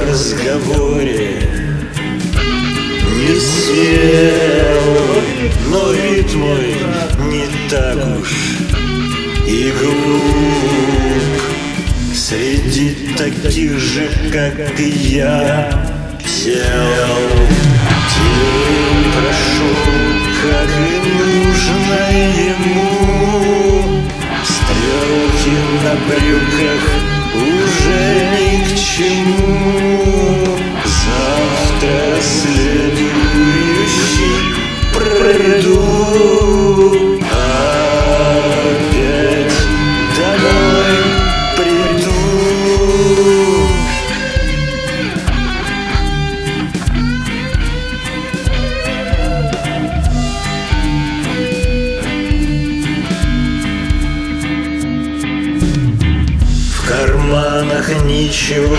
разговоре не смелый, но вид мой не так уж и глуп. Среди таких же, как и я, сел. День прошел, как и нужно ему. Стрелки на брюках уже ни к чему. Завтра следующий пройду, опять домой приду. В карманах ничего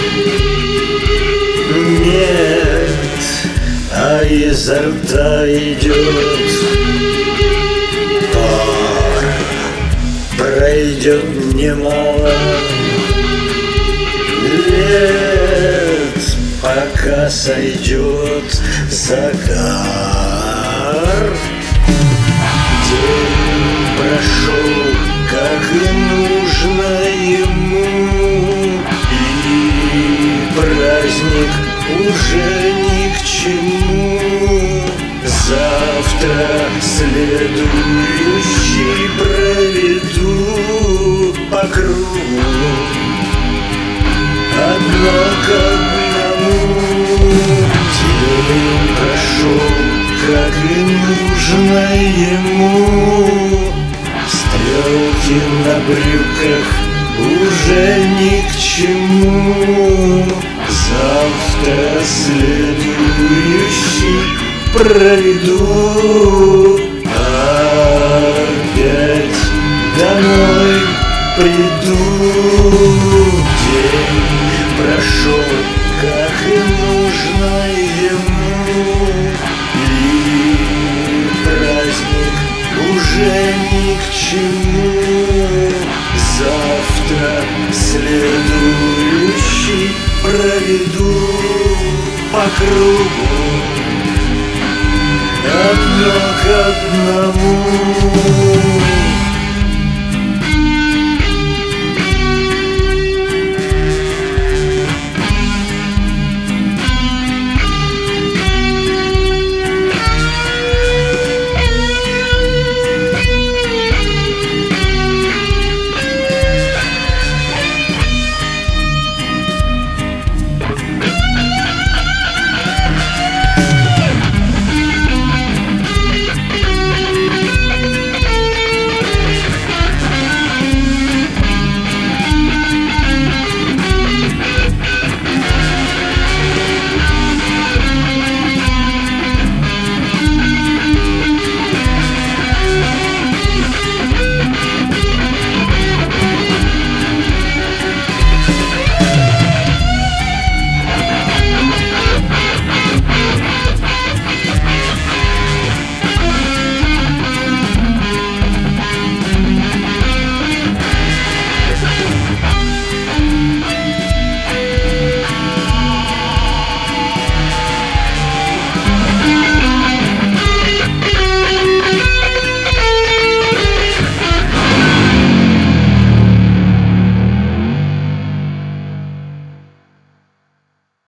нет, а изо рта идет пар. Пройдет немало лет, пока сойдет загар. День прошел, как и нужно ему, и праздник уже ни к чему. Завтра следующий проведу по кругу, одно к одному. День прошел, как и нужно ему. Стрелки на брюках уже ни к чему. Завтра следующий проведу, опять домой приду. День прошел, как и нужно ему, и праздник уже ни к чему. Завтра следующий проведу по кругу, одно к одному.